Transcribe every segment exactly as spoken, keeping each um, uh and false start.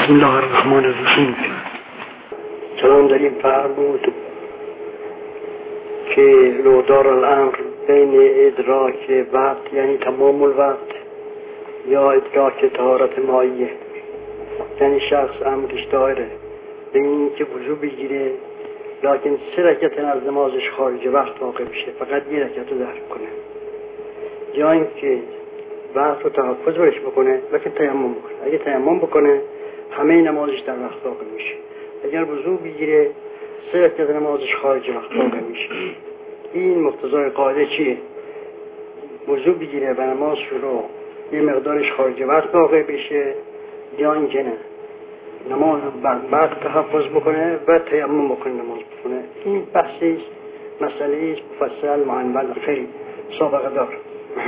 بسم الله الرحمن الرحیم. کلام در این فرمود که لودار الامر بین ادراک وقت یعنی تمام الوقت یا ادراک طهارت مایه، یعنی شخص امرش دایره به این که وضو بگیره لکن سه رکعت از نمازش خارج وقت واقع بشه، فقط یه رکعت رو درک کنه، یا اینکه وقت رو تحفظ برش بکنه لکن تیمم بکنه. اگه تیمم بکنه همه نمازش در وقت واقع میشه. اگر وضو بگیره سه رکعت نمازش خارج وقت واقع میشه. این مقتضای قاعده چیه؟ وضو بگیره و نماز شروع یه مقدارش خارج وقت واقع بشه، یا اینکه نه نماز رو بر وقت تحفظ بکنه و تیمم بکنه نماز بکنه. این بحثی مسئله است مفصل معنول خیلی سابقه دار.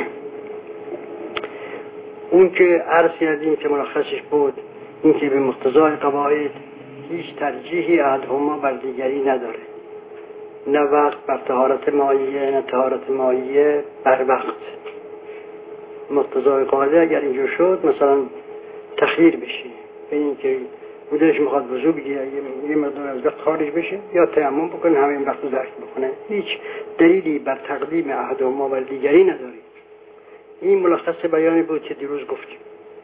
اون که عرض کردیم که ملخصش بود این که به مقتضای قواعد هیچ ترجیحی احدهما بر دیگری نداره، نه وقت بر طهارت مایه نه طهارت مایه بر وقت. مقتضای قاعده اگر اینجور شد مثلا تخییر بشه به این که بودش میخواد وضو بگیره یه مقدار از وقت خارج بشه یا تیمم بکنه همین وقت رو درک بکنه، هیچ دلیلی بر تقدیم احدهما بر دیگری نداره. این ملخص بیانی بود که دیروز گفتیم.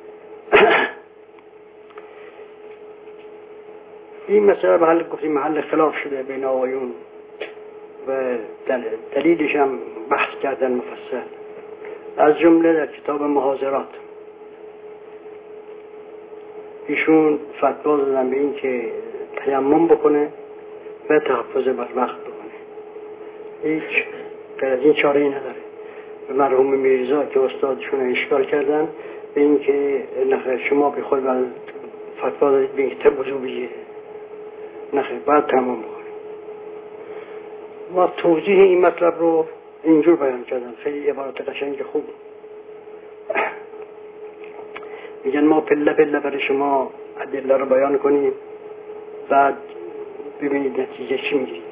این مسئله محل گفتیم محل خلاف شده بین آقایون و دلیلش هم بحث کردن مفصل، از جمله در کتاب محاضرات ایشون فتوا دادن به این که تیمم بکنه و تحفظ بر وقت بکنه، هیچ غیر از این چاره ای نداره. به مرحوم میرزا که استادشون اشکال کردن به این که نخیر شما به خود فتوا دادید به این که وضو بگیره، نخیر باید تمام بکنه. ما توضیح این مطلب رو اینجور بیان کردن، خیلی عبارت قشنگ خوب. میگن ما پله پله برای شما ادله رو بیان کنیم بعد ببینید نتیجه چی میگیرید.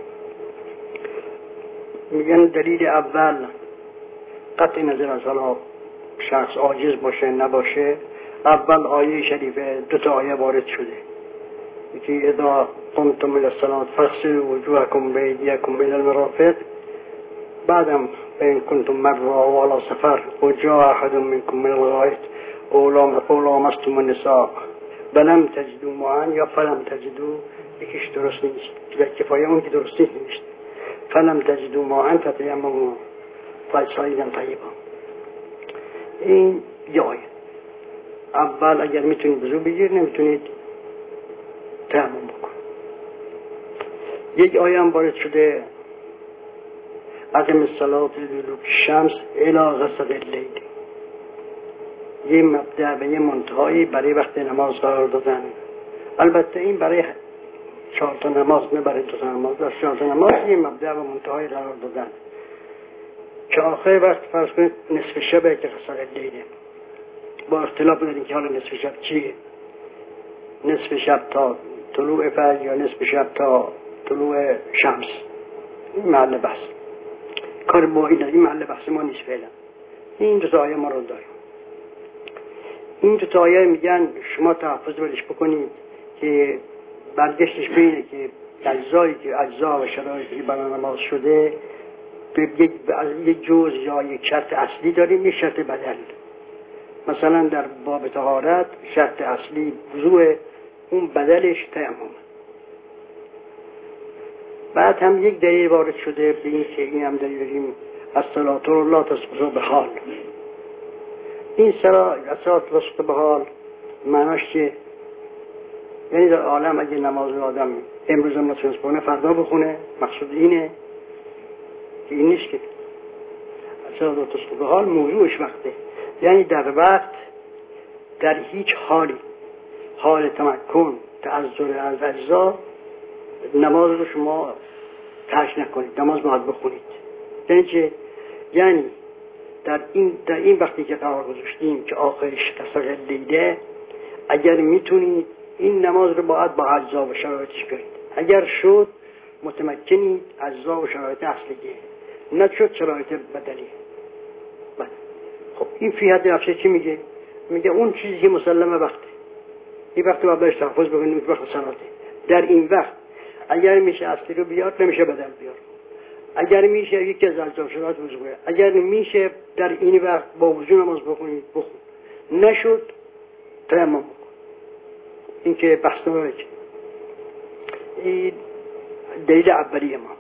میگن دلیل اول قطع نظر از حالا شخص عاجز باشه نباشه، اول آیه شریفه دو تا آیه وارد شده که اذا قمتم الى الصلاه فاغسلوا وجوهكم وایدیکم الى المرافق، بعدم فإن كنتم مرضى أو على سفر وجاء أحد منكم من الغائط أو لامستم النساء فلم تجدوا ماء یا فلم تجدوا، یکیش درست نیست در کفایه اون که درست نیست، فلم تجدوا ماء فتیمموا صعیدا طیبا. این یه آیه. اول اگر میتونید وضو بگیرید نمیتونید تیمم بکن. یک آیه هم وارد شده اقم الصلاة لدلوک الشمس الی غسق اللیل، یه مبدأ و یه منتهایی برای وقت نماز قرار دادن. البته این برای چهار تا نماز نه برای دو تا نماز، در چهار تا نماز یه مبدأ و منتهایی قرار دادن که آخر وقت فرض کنید نصف شبه که غسق اللیله، با اختلاف داریم که حالا نصف شب چیه، نصف شب تا طلوع فجر یا نصف شب تا طلوع شمس. این محل بحث کار با این این محل بحث ما نیست فعلا. این دو تا آیه ما رو داریم. این دو تا آیه میگن شما تحفظ برش بکنید که برگشتش بینه که اجزایی که اجزا و شرایطی که برای نماز شده به یک جزء یا یک شرط اصلی داریم، یک شرط بدل. مثلا در باب طهارت شرط اصلی وضوء، اون بدلش تیمم. بعد هم یک دلیل وارد شده به این که این هم دلیل داریم الصلاة لا تسقط بحال. این الصلاة لا تسقط بحال معناش که یعنی در عالم اگه نماز آدم امروز هم نتونست بخونه فردا بخونه، مقصود اینه که این نیست که الصلاة لا تسقط بحال موضوعش وقته، یعنی در وقت در هیچ حالی حال تمکن تعذر از اجزا نماز رو شما ترک نکنید، نماز باید بخونید. یعنی چه؟ یعنی در این در این وقتی که قرار گذاشتیم که آخرش غسق اللیل، اگر میتونید این نماز رو باید با اجزا و شرایطش کنید. اگر شد متمکنید اجزا و شرایط اصلیه، نشد شرایط بدلی. خب این فی حد نفسه چی میگه؟ میگه اون چیزی که مسلمه وقته این وقت باید بهش تحفظ بکنیم، وقت صلاته. در این وقت اگر میشه اصلی رو بیار، نمیشه بدل بیار. اگر میشه یکی از الزامات وضو بیار. اگر میشه در این وقت با وضو نماز بخونید بخون. نشد تیمم بکن. این که بحث نمونه که این دلیل اولیه ما.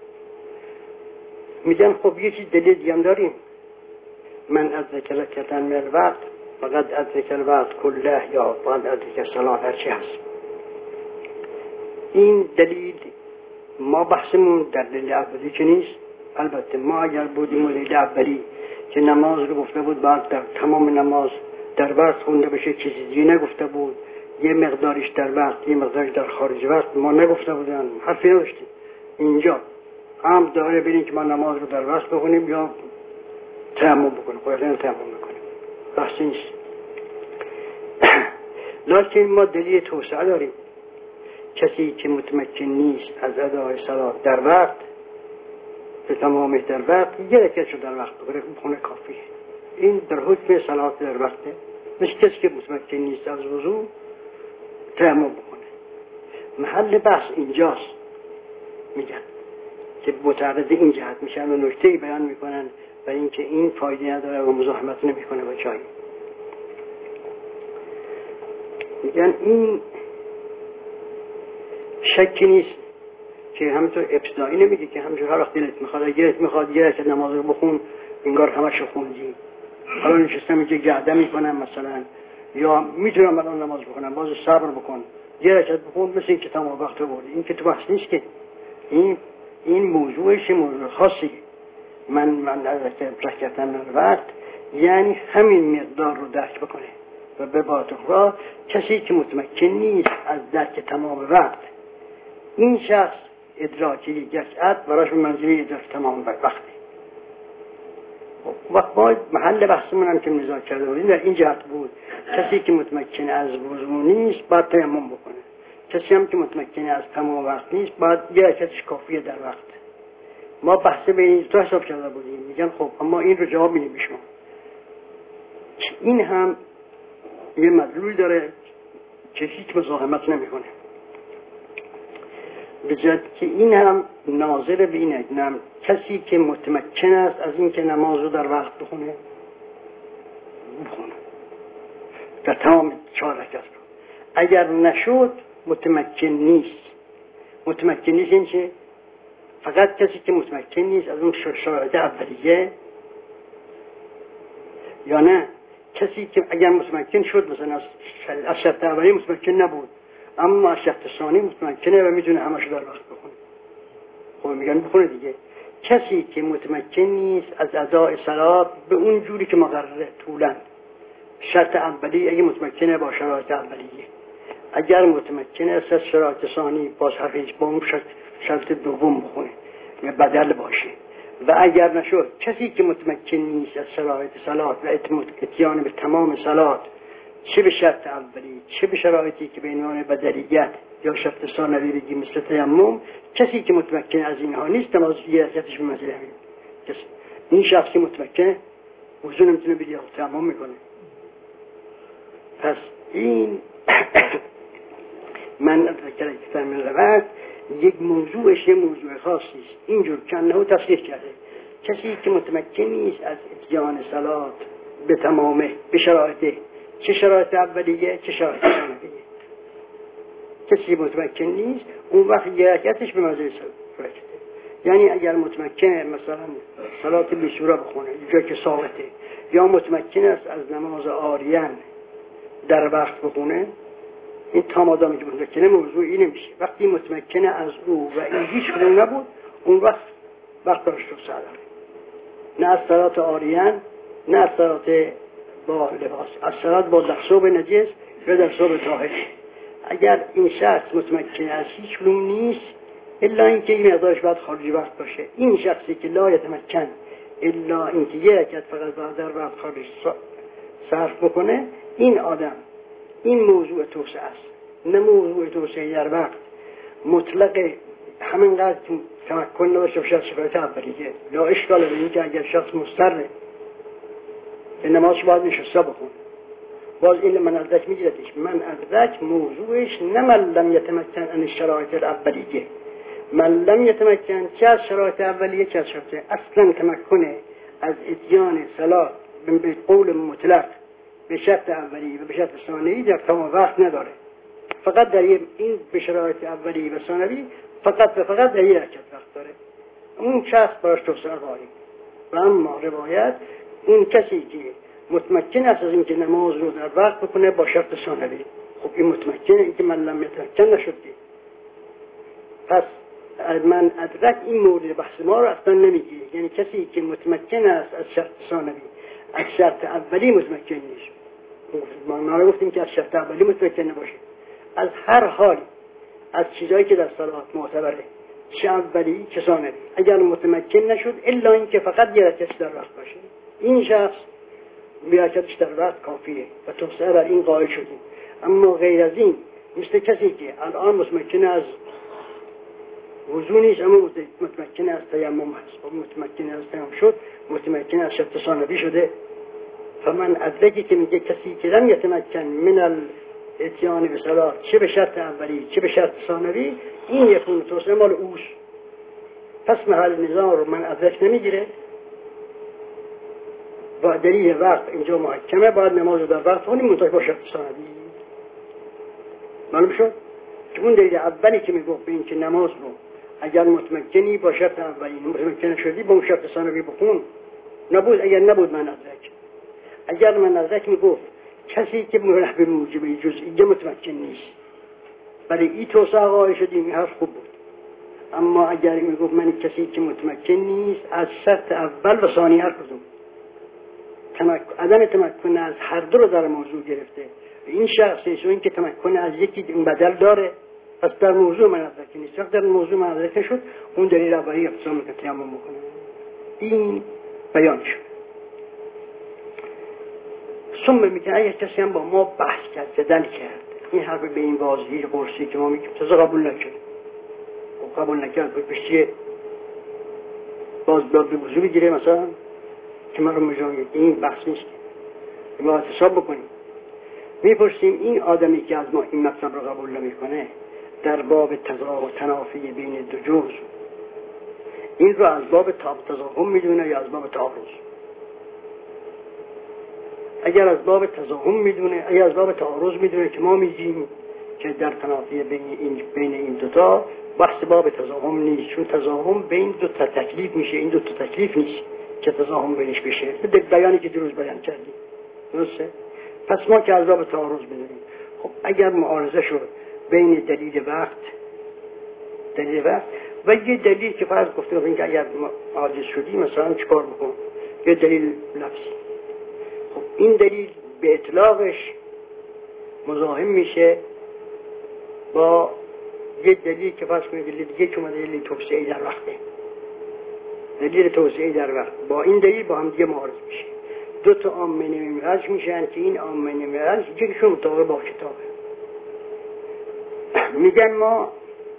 میگن خب یه چیز دلیل دیگه هم داریم. من از ذکر کردن من الوقت فقط از ذکر وقت کله یا فقط از ذکر صلاح هرچی هست. این دلیل ما بحثمون در دلیل اولی که نیست. البته ما اگر بودیم دلیل اولی که نماز رو گفته بود بعد در تمام نماز در وقت خونده بشه، چیزی دیگه نگفته بود، یه مقداریش در وقت یه مقداریش در خارج وقت ما نگفته بودن، حرفی نداشتیم. اینجا هم داره ببینیم که ما نماز رو در وقت بخونیم یا تیمم بکنیم، خودمون تیمم میکنیم، بحثی نیست. لکن ما دلیل توسعه داریم. کسی که متمکن نیست از ادای صلات در وقت به تمام در وقت یه رکعتشو در وقت بکنه بخونه کافیه. این در حکم صلات در وقته. مثل کسی که متمکن نیست از وضو تیمم بکنه. محل بحث اینجاست. میگن که متعرض این جهت میشن و نکته‌ای بیان میکنن برای اینکه این فایده نداره و مزاحمت نمیکنه با جایی. میگن این شکی نیست که همینطور ابتدایی نمیگه که همینجور هر وقت دلت میخواد اگه دلت میخواد یه رکعت نماز رو بخون انگار همش رو خوندی. حالا نشستم اینجا گرده میکنم مثلا یا میتونم الان نماز بخونم، باز صبر بکن یه رکعت بخون مثل این که تمام وقت رو بردی. این که تو بحث نیست که این این موضوعش موضوع خاصی. من من از رکعتن وقت یعنی همین مقدار رو درک بکنه و به باطخرا کسی که متمکن نیست از درک تمام وقت، این شخص ادراکی یک رکعت براش به منزله ادراک تمام وقته. وقت باید محل بحثمون هم که مذاکره کرده بودیم در این جهت بود. کسی که متمکن از وضو نیست باید تیمم بکنه. کسی هم که متمکن از تمام وقت نیست باید یه رکعتش کافیه در وقت. ما بحث به این تو حساب کرده بودیم. میگن خب اما این رو جواب میدیم شما. این هم یه مدلول داره که هیچ مزاحمت نمیکنه. بجد که این هم ناظر به اینه نم کسی که متمکن است از این که نماز رو در وقت بخونه بخونه در تمام چهار رکعت رو. اگر نشد متمکن نیست. متمکن نیست این چه؟ فقط کسی که متمکن نیست از اون شرایط اولیه، یا نه کسی که اگر متمکن شد مثلا از شرط اولیه متمکن نبود اما از شرط ثانی متمکنه و میتونه همش در وقت بخونه. خب میگن بخونه دیگه. کسی که متمکن نیست از ادای صلات به اون جوری که مقرره طولا شرط اولیه اگه متمکنه با شرایط اولیه، اگر متمکنه از شرایط ثانی باز حرفش با اون شرط, شرط دوم بخونه یا بدل باشه. و اگر نشد کسی که متمکن نیست از شرایط صلات و اتیان به تمام صلات چه به شرط اولی چه به شرایطی که به عنوان بدلیت یا شرط ثانوی بگیم مثل تیمم، کسی که متمکن از اینها نیست نماز یه رکعتش به منزله همین. این شخصی متمکن وضو نمیتونه بگه تیمم میکنه. پس این من ذکر کتاب من روایت یک موضوعش یه موضوع خاصی است. اینجور کنه تصریح کرده کسی که متمکن نیست از اتیان صلات به تمامه به شرایطه، چه شرایط اولیه چه شرایط ثانویه، کسی متمکن نیست اون وقت یه رکعتش به منزله رکعته. یعنی اگر متمکنه مثلا صلات بیسوره بخونه جایی که ثابته، یا متمکن است از نماز عاریان در وقت بخونه، این تا مادامی که متمکنه موضوعی نمیشه. وقتی متمکنه از او و این هیچ کدوم نبود اون وقت وقت داشت رو سعداره، نه از صلات عاریان نه از صلات با لباس، از صلات با دخصوب نجس یا دخصوب طاهر. اگر این شخص متمکن از هیچ کدوم نیست الا اینکه این مقدارش باید خارجی وقت باشه، این شخصی که لا یتمکن الا اینکه یک رکعت فقط باید در وقت خارج صرف بکنه، این آدم این موضوع توسعه است، نه موضوع توسعه در وقت مطلق همینقدر تمکن نداشته باشه شرایط اولیه. لا اشکال به این که اگر شخص مضطره به نمازش باید نشسته بخونه، باز این من ادرک میگیردش. من ادرک موضوعش نه من لم یتمکن ان شرایط الاولیه، من لم یتمکن چه از شرایط اولیه چه از شرایط اصلا تمکن از اتیان صلات به قول مطلق به شرط اولی و به شرط ثانوی در تمام وقت نداره. فقط در این به شرایط اولی و ثانوی فقط و فقط در یک رکعت وقت داره. اون شخص براش توسعه قائل. و اما روایت اون کسی که متمکن است از اینکه نماز رو در وقت بکنه با شرط ثانوی، خب این متمکنه، این که من لم یتمکن نشد. پس من ادرک این مورد بحث ما رو اصلا نمیگیره. یعنی کسی که متمکن است از شرط ثانوی از شرط اولی متمکن نیست. ما نگفتیم که از شرط اولی متمکن نباشه. از هر حالی از چیزایی که در صلات معتبره چه اولی چه ثانوی اگر متمکن نشد الا اینکه فقط یه رکعت در وقت باشه، این شخص یه رکعتش در وقت کافیه و توسعه بر این قائل شدیم. اما غیر از این مثل کسی که الان متمکن از وضو نیست اما متمکن از تیمم هست و متمکن از تیمم شد متمکن از شرط ثانوی شده. فمن ادرکی که میگه کسی که لم یتمکن من الاتیان به صلات چه به شرط اولی چه به شرط ثانوی این یکون توسعه مال اوش. پس محل نظام رو من ادرک نمیگیره و دلیل وقت اینجا محکمه، باید نماز رو در وقت کنیم منطقه با شرط ثانوی. معلوم شد که اون دلیل اولی که میگفت به این که نماز رو اگر متمکنی با شرط اولی متمکن شدی با اون شرط ثانوی بخون نبود. اگر نبود من ادرک، اگر من ادرک میگفت کسی که مرح به موجبه جزئیه متمکن نیست برای این توسعه قائل شدیم این حرف خوب بود. اما اگر میگفت من کسی که متمکن نیست از شرط اول و ثانی هر کدوم تمکن عدم تمکن از هر دو رو در موضوع گرفته، این شخص ایشون این که تمکن از یکی این بدل داره، پس در موضوع من ادرک نیست. وقت در موضوع من ادرک شد اون دلیل اولی اقسام میکنه تیمم میکنه. این بیان شد. ثم میگه اگه کسی هم با ما بحث کرد جدل کرد این حرف به این واضحی قرصی که ما میگیم تازه قبول نکرد و قبول نکرد بشه باز باید به وضو بگیره مثلا که من رو مجاید. این بحث نیست که باید حساب بکنیم. میپرسیم این آدمی که از ما این مطلب رو قبول نمیکنه در باب تضاد و تنافی بین دو جزء این رو از باب تضاهم میدونه یا از باب تعارض؟ اگر از باب تضاهم میدونه، اگر از باب تعارض میدونه که ما میگیم که در تنافی بین این بین این دو تا بحث باب تضاهم نیست، چون تضاهم بین دو تا تکلیف میشه، این دو تا تکلیف نیست که تضاهم بینش بشه. به بیانی که دیروز بیان کردیم درسته؟ پس ما که از باب تعارض میدونیم. خب اگر معارضه شد بین دلیل وقت دلیل وقت و یه دلیل که فرض گفته بودیم که اگر عاجز شدی مثلا چیکار بکن، یه دلیل لفظی، خب این دلیل به اطلاقش مزاحم میشه با یه دلیل که فرض کنید دلیل دیگه که اومده دلیل توسعه در وقته، دلیل توسعه در وقت با این دلیل با هم دیگه معارض میشه. دو تا عامه نمیمرج میشن که این عامه نمیمرج یکیشون مطابق با کتابه. میگن ما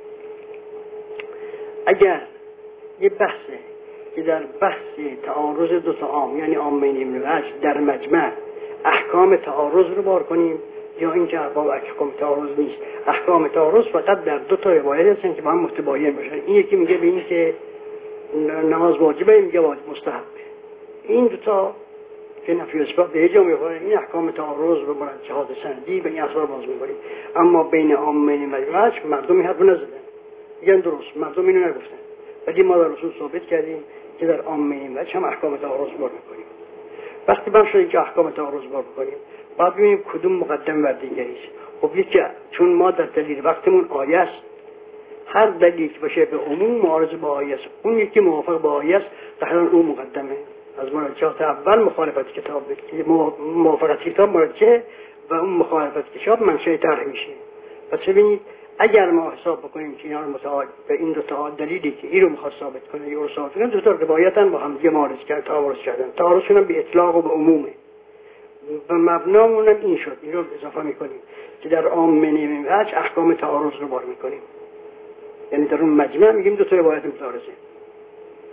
اگر یه بحثه که در بحث تعارض دو تا عام یعنی عامه نمیمرج در مجمع احکام تعارض رو بار کنیم یا اینکه باب احکام تعارض نیست، احکام تعارض فقط در دو تا روایت هستن که با هم متباین باشن. این یکی میگه به این که نماز واجبه، میگه واجب مستحب. این دو تا که نفی و اثبات به جا میخوره، این احکام تعارض رو برای جهاد سندی به این اصلا باز میبریم. اما بین عامه مجمع مردمی حرف نزدن، میگن درست مردم اینو نگفتن، ولی ما در رسول ثابت کردیم که در عامه مجمع هم احکام تعارض بار میکنیم. وقتی من شدیم که احکام تعارض بار میکنیم بعد ببینیم کدوم مقدم بر دیگریست. خب یکی چون ما در دلیل وقتمون آیه است، هر دلیل که باشه به عموم معارض با آیه است، اون یکی موافق با آیه است قطعا اون مقدمه. از مراجعات اول مخالفت کتاب که موافقت کتاب مراجعه و اون مخالفت کتاب منشأ طرح میشه. پس ببینید اگر ما حساب بکنیم که اینا رو متعارض به این دو تا دلیلی که این رو میخواد ثابت کنه یا رو ثابت کنه، دو تا روایتن با هم دیگه معارض کردن، تعارض کردن. تعارضشون هم به اطلاق و به عمومه. و مبنامون هم این شد، این رو اضافه میکنیم که در عامه نمیمرج احکام تعارض رو بار میکنیم، یعنی در اون مجمع میگیم دو تا روایت متعارضه.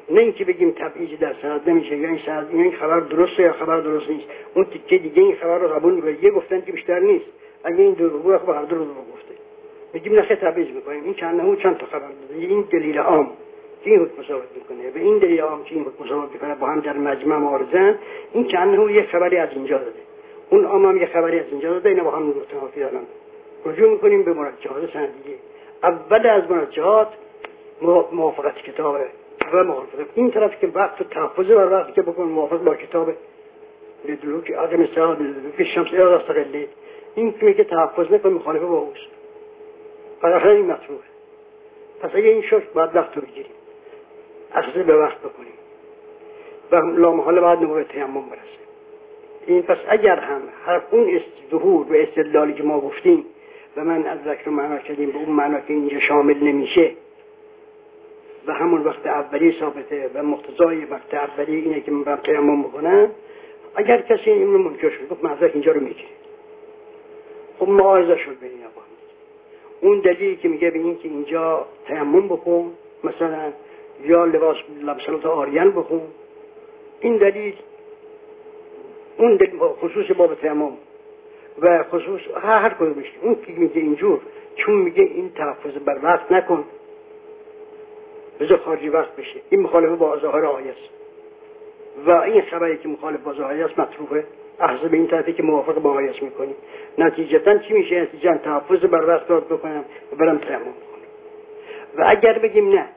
نه اینکه بگیم تبعیض در سند نمیشه یا این سند این خبر درسته یا خبر درست نیست، اون تیکه دیگه این خبر رو قبول میکنه، یه گفتن که بیشتر نیست، اگه این دروغ بود خب هر دو رو گفته، میگیم نه تبعیض میکنیم، این چند نهو چند تا خبر داده، این دلیل عام که این حکم ثابت میکنه به این دلیل عام که این حکم ثابت میکنه با هم در مجمع معارضن، این چند نهو یه خبری از اینجا داده، اون عام هم یه خبری از اینجا داده، اینا با هم متفاوتی دارن. رجوع میکنیم به مرجحات سندیه. اول از مرجحات موافقت کتابه و مخالفت این طرف که وقت تحفظ بر وقتی که بکن موافق با کتابه لدلوک عدم استقلال لدلوک شمس اراد استقلی، این که میگه تحفظ نکن مخالفه با اوست، برای این مطلوبه. پس اگه این شد باید وقت رو بگیریم، اساسه به وقت بکنیم و لامحاله باید نوبت تیمم برسه. این پس اگر هم هر اون ظهور و استدلالی که ما گفتیم و من از ذکر معنا کردیم به اون معنا که اینجا شامل نمیشه و همون وقت اولی ثابته و مقتضای وقت اولی اینه که من برم تیمم بکنم، اگر کسی این رو منکر شد گفت معذرت اینجا رو میگیره، خب معاوضه شد به این آقا. اون دلیلی که میگه به این که اینجا تیمم بکن مثلا یا لباس لبسلات آریان بکن، این دلیل اون دلیل خصوص باب تیمم و خصوص هر هر کدومش، اون که میگه اینجور چون میگه این تحفظ بر وقت نکن بذار خارجی وقت بشه، این مخالفه با ظاهر آیه است و این خبری که مخالف با ظاهر آیه است مطروحه، احزاب به این طرفی که موافق با آیه است میکنی، نتیجتا چی میشه؟ نتیجتا تحفظ بر وقت داد بکنم و برم تیمم بکنم. و اگر بگیم نه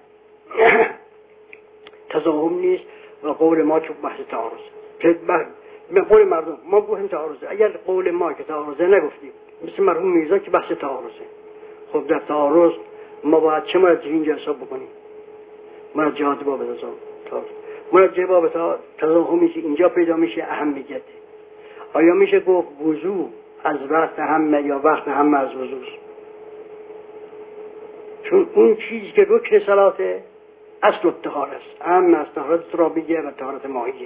تضاهم نیست و قول ما چون بحث تعارض به قول مردم ما گفتیم تعارضه، اگر قول ما که تعارضه نگفتیم مثل مرحوم میرزا که بحث تعارضه، خب در تعارض ما باید چه مرجعی اینجا حساب بکنیم؟ مرجعات باب تعارض، مرجع باب تضاهمی که اینجا پیدا میشه اهمیته. آیا میشه گفت وضو از وقت همه یا وقت همه از وضوست؟ چون اون چیزی که رکن صلاته اصل الطهارت است، اهم از طهارت ترابیه و طهارت مائیه.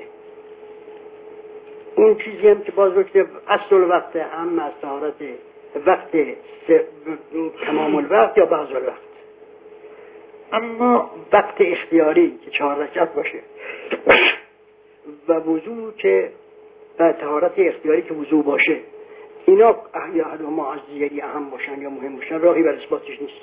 اون چیزی هم که باز رکن اصل الوقت اهم از طهارت وقت تمام الوقت یا بعض الوقت. اما وقت اختیاری که چهار رکعت باشه و وضو که و طهارت اختیاری که وضو باشه، اینا احیاء ما از دیگری اهم باشن یا مهم باشن، راهی بر اثباتش نیست.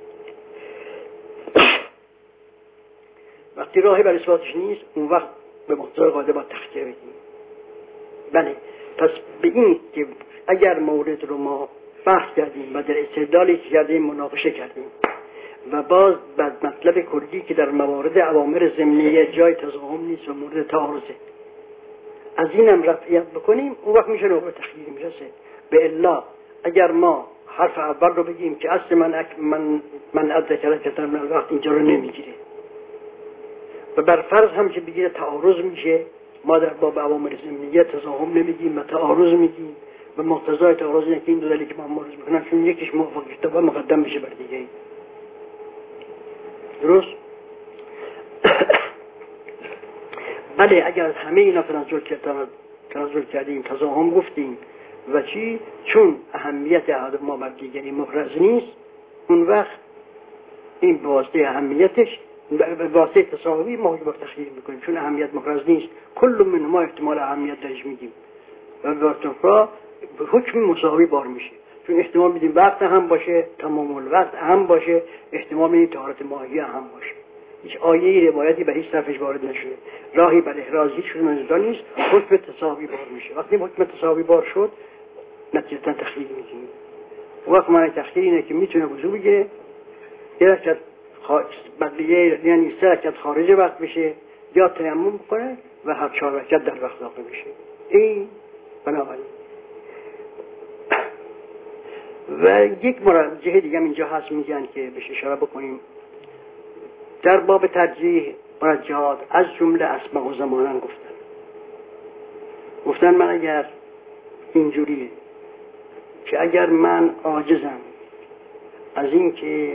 وقتی راهی بر اثباتش نیست اون وقت به مقتضای قاعده با تخکیه بگیم. بله، پس به این که اگر مورد رو ما بحث کردیم و در استدلالی که کردیم مناقشه کردیم و باز بعد مطلب کلی که در موارد اوامر ضمنیه جای تضاهم نیست و مورد تعارضه از اینم رفعیت بکنیم، اون وقت میشه نوبت تخییر میرسه. به الا اگر ما حرف اول رو بگیم که اصل من اک من من ادرک کتر من وقت اینجا رو نمیگیره و بر فرض هم که بگیره تعارض میشه، ما در باب اوامر ضمنیه تضاهم نمیگیم و تعارض میگیم و مقتضای تعارض اینه که این دو دلیلی که من معرض میکنم چون یکیش موافق کتاب مقدم میشه بر دیگه. درست؟ بله، اگر از همه اینا تنازل کردیم تنازل کردیم تضاهم گفتیم و چی چون اهمیت احد ما بر دیگری مفرض نیست، اون وقت این واسطه اهمیتش به واسطه تساوی ما رو تخییر میکنیم چون اهمیت مفرض نیست، کل من ما احتمال اهمیت درش میدیم و به واسطه حکم مساوی بار میشه، چون احتمال میدیم وقت هم باشه تمام الوقت هم باشه، احتمال میدیم طهارت ماهیه هم باشه. هیچ آیه روایتی به هیچ طرفش وارد نشده، راهی بر احراز هیچ کدوم از نیست، حکم تساوی بار میشه. وقتی حکم تساوی بار شد نتیجتا تخییر میدیم. وقت معنی تخییر اینه که میتونه وضو بگیره، یه رکعت بدلیه یعنی سه رکعت خارج وقت بشه یا تیمم کنه و هر چهار رکعت در وقت داخل بشه. این بنابراین و یک مرجح دیگه اینجا هست میگن که بهش اشاره بکنیم در باب ترجیح مرجحات از جمله اسماء و زمانن گفتن گفتن من اگر اینجوریه که اگر من عاجزم از این که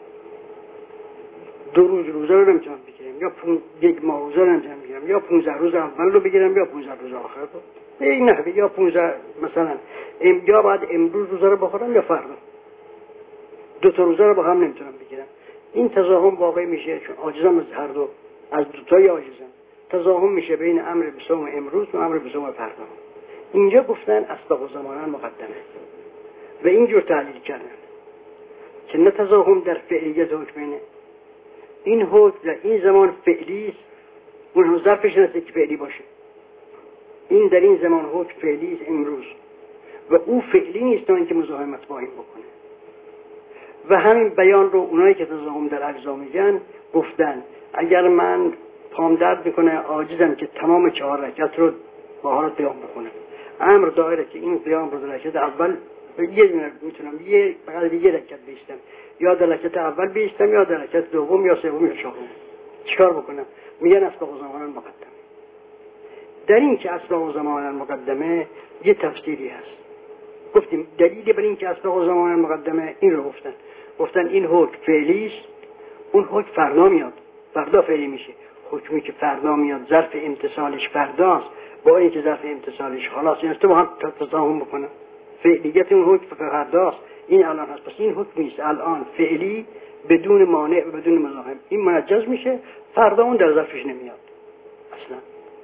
دو روز روزه رو نمیتونم بگیرم یا پون... یک ماه روزه رو نمیتونم بگیرم یا پونزده روز اول رو بگیرم یا پونزده روز آخر رو به این نحوه یا پونزده مثلا ام... یا بعد امروز روزه رو بخورم یا فردا دو تا روزه رو با هم نمیتونم بگیرم. این تضاهم واقعی میشه چون عاجزم از هر دو از دوتای عاجزن. تضاهم میشه بین امر به صوم امروز و امر به صوم فردا. اینجا گفتن اسبق زمانن مقدمه و اینجور تعلیل کردن که نه تضاهم در فعلیت حکمینه، این حکم در این زمان فعلی است، اون ظرفش نسته که فعلی باشه. این در این زمان حکم فعلی است امروز و او فعلی نیست تا اینکه مزاحمت با این بکنه. و همین بیان رو اونایی که تضاهم در اجزا میگن گفتن اگر من پام درد میکنه عاجزم که تمام چهار رکعت رو با حالت قیام بکنم، امر دایره که این قیام رو در رکعت اول یه دونه میتونم یه فقط یه رکعت بیستم، یا در رکعت اول بیستم یا در رکعت دوم یا سوم یا چهارم. چیکار بکنم؟ میگن اسبق زمانن مقدمه. در این که اسبق زمانن مقدمه یه تفسیری هست. گفتیم دلیل بر این که اسبق زمانن مقدمه این رو گفتن گفتن این حکم فعلی است، اون حکم فردا میاد، فردا فعلی میشه. حکمی که فردا میاد ظرف امتصالش فرداست، با اینکه ظرف امتصالش خلاص این است با هم تضاهم بکنن. فعلیت اون حکم فرداست، این الان هست. پس این حکمی است الان فعلی بدون مانع و بدون مزاحم، این منجز میشه، فردا اون در ظرفش نمیاد اصلا.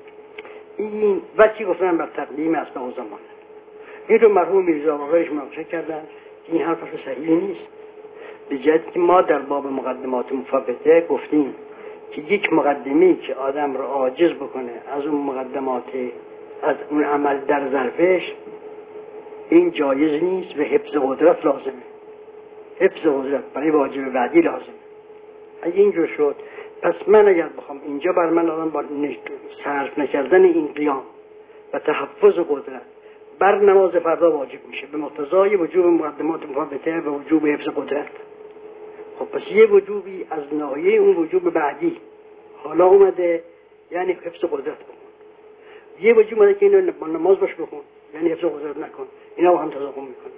این وقتی گفتن بر تقدیم اسبق زمان، این رو مرحوم میرزا و غیرش مناقشه کردن که این حرف صحیح نیست. به جهتی که ما در باب مقدمات مفوته گفتیم که یک مقدمی که آدم رو عاجز بکنه از اون مقدمات، از اون عمل در ظرفش، این جایز نیست و حفظ قدرت لازمه. حفظ قدرت برای واجب بعدی لازمه. اگه اینجور شد، پس من اگر بخوام اینجا بر من آدم با صرف نکردن این قیام و تحفظ قدرت بر نماز فردا واجب میشه به مقتضای وجوب مقدمات مفوته و وجوب حفظ قدرت. خب پس یه وجوبی از ناحیه اون وجوب بعدی حالا اومده، یعنی حفظ قدرت بکن. یه وجوب اومده که اینو با نماز باش بکن، یعنی حفظ قدرت نکن. اینا با هم تضاهم میکنن.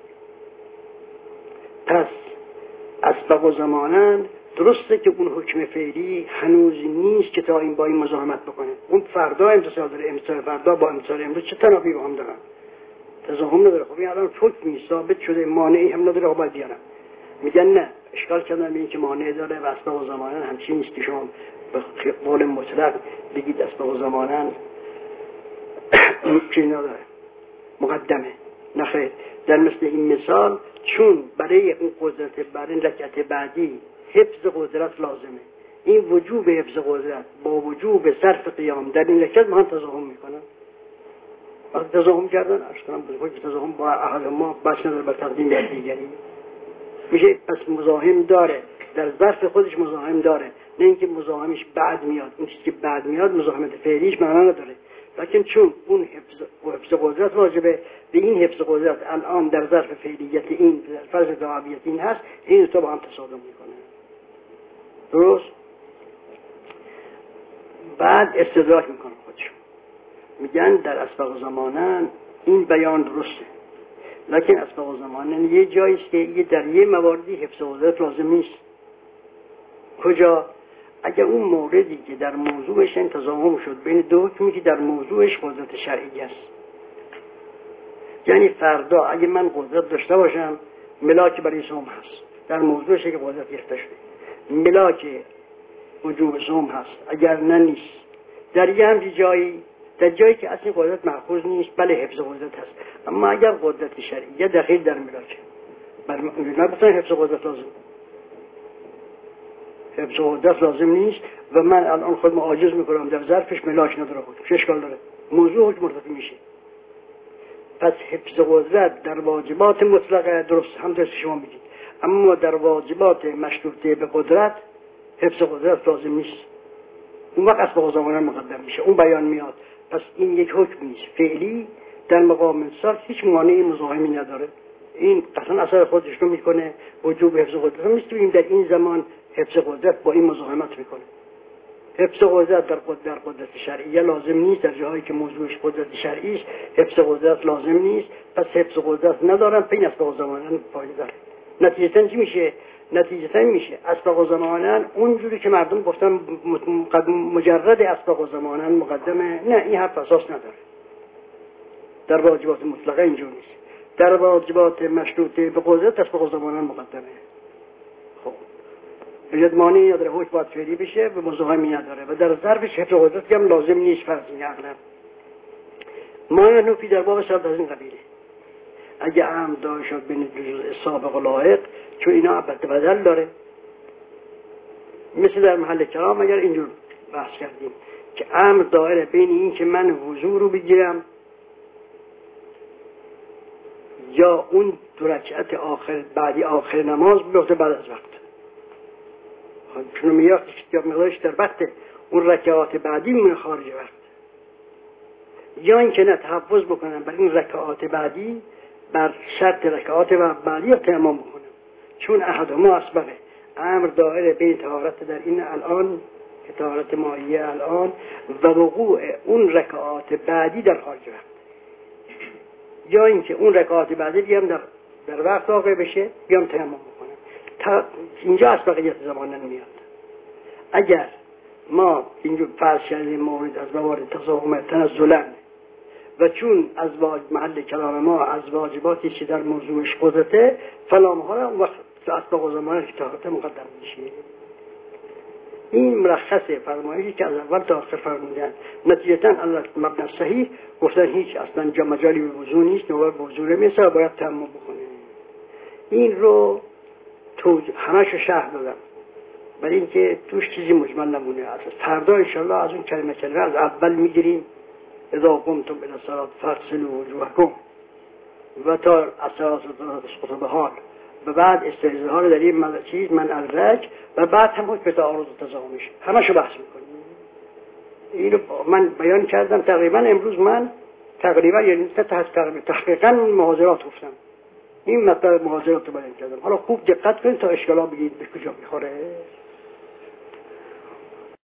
پس اسبق زمانن درسته که اون حکم فعلی هنوز نیست که تا این با این مزاحمت بکنه. اون فردا امتصال داره، امتصال فردا با امتصال امروز چه تنافی با هم دارن؟ تضاهم نداره. خب این الان حکمی ثابت شده، مانعی هم نداره. باید بیارم میگن نه، اشکال کردن به این که مانع داره و اسبق زمانن همچین نیست که شما به قول مطلق بگید اسبق زمانن چیزی نداره، مقدمه. نخیر، در مثل این مثال چون برای اون قدرت برای رکعت بعدی حفظ قدرت لازمه، این وجوب حفظ قدرت با وجوب صرف قیام در این رکعت ما هم تضاهم میکنن. وقتی تضاهم کردن اشکالم بزرگی که تضاهم با احد ما بچ نداره بر تقدیم در دیگری میشه. پس مزاحم داره، در ظرف خودش مزاحم داره، نه اینکه مزاحمش بعد میاد. این چیزی که بعد میاد مزاحمت فعلیش معنا نداره، لکن چون اون حفظ و حفظ قدرت واجبه، به این حفظ قدرت الان در ظرف فعلیت این در فرض دعویت این هست، این تو با هم تصادم میکنه. درست؟ بعد استدراک میکنه خودشون، میگن در اسبق زمانن این بیان درسته، لکن اسبق زمانن یه جاییست که یه در یه مواردی حفظ قدرت لازم نیست. کجا؟ اگر اون موردی که در موضوعش تضاهم شد بین دو حکمی که در موضوعش قدرت شرعی است، یعنی فردا اگه من قدرت داشته باشم ملاک برای صوم هست، در موضوعش که قدرت گرفته شده ملاک وجوب صوم هست، اگر نه نیست. در یه همچی جایی، در جایی که اصلا قدرت مأخوذ نیست، بله حفظ قدرت هست، اما اگر قدرت شرعیه دخیل در ملاک بر نگفتن حفظ قدرت لازم، حفظ قدرت لازم نیست و من الان خودم عاجز میکنم در ظرفش ملاک نداره، خود چه اشکال داره؟ موضوع حکم مرتفع میشه. پس حفظ قدرت در واجبات مطلقه درست هم درست شما میگید، اما در واجبات مشروطه به قدرت حفظ قدرت لازم نیست. اون وقت اسبق زمانن مقدم میشه، اون بیان میاد. پس این یک حکم نیست فعلی در مقام انصاف، هیچ مانعی مزاحمی نداره، این قطعا اثر خودش رو میکنه. وجوب حفظ قدرت هم نیست بگیم در این زمان حفظ قدرت با این مزاحمت میکنه. حفظ قدرت در قدرت, در قدرت شرعیه لازم نیست، در جاهایی که موضوعش قدرت شرعی است حفظ قدرت لازم نیست. پس حفظ قدرت ندارن، پین اسبق زمانن فایده داره. نتیجتاً چی میشه؟ نتیجتاً میشه اسبق زمانن اونجوری که مردم گفتن مجرد اسبق زمانن مقدمه، نه، این حرف اساس نداره. در واجبات مطلقه اینجور نیست، در واجبات مشروطه به قدرت اسبق زمانن مقدمه. خب مانی نداره، حکم باید فعلی بشه و مزاحمی نداره و در ظرف حفظ قدرت هم لازم نیست فرضی اغلب. مانع نوفی در باب صد از این قبیله اگه عمد داشت شد بین جزء سابق و لاحق، چون اینا البته بدل داره، مثل در محل کلام اگر اینجور بحث کردیم که عمد داره بین این که من وضو رو بگیرم یا اون دو رکعت آخر بعدی آخر نماز بیفته بعد از وقت، چون میاد یا مقدارش در وقت اون رکعات بعدی میمونه خارج وقت، یا اینکه نه تحفظ بکنم بر این رکعات بعدی بر شرط رکعات بعدی یا تمام بکنم، چون احد ما اسبقه امر دائره بین طهارت در این الان که طهارت مائیه الان و وقوع اون رکعات بعدی در خارج وقت، یا اینکه اون رکعات بعدی بیام در در وقت واقع بشه بیام تمام بکنم. تا اینجا اسبقیت زمان نمیاد. اگر ما اینجا فرض کردیم مورد از موارد تضاهم تنزلا و چون از محل کلام ما از واجباتی که در موضوعش قدرته فلان ها را وقت اسبق زمان که طهارت مقدم میشه. این مرخصه فرمایشی که از اول تا آخر فرمودن. نتیجتاً الله مبنی صحیح گفتن هیچ اصلا جا مجالی به وضو نیست، نوبت به وضو نمیرسه و باید تمام بکنه. این رو تو همه‌شو شرح دادم برای اینکه توش چیزی مجمل نمونه. از فردا انشالله از اون کلمه کلمه از اول میگیریم اذا قمتم الى الصلاة فاغسلوا وجوهکم و تا الصلاة تسقط بحال و بعد استعاذه ها رو در این چیز من الرج و بعد هم حکم تعارض و تضامنش همشو بحث میکنیم. اینو من بیان کردم تقریبا امروز من تقریبا یعنی تقریبا تحقیقا محاضرات گفتم، این مطلب محاضرات رو بیان کردم. حالا خوب دقت کنید تا اشکالا بگید به کجا میخوره.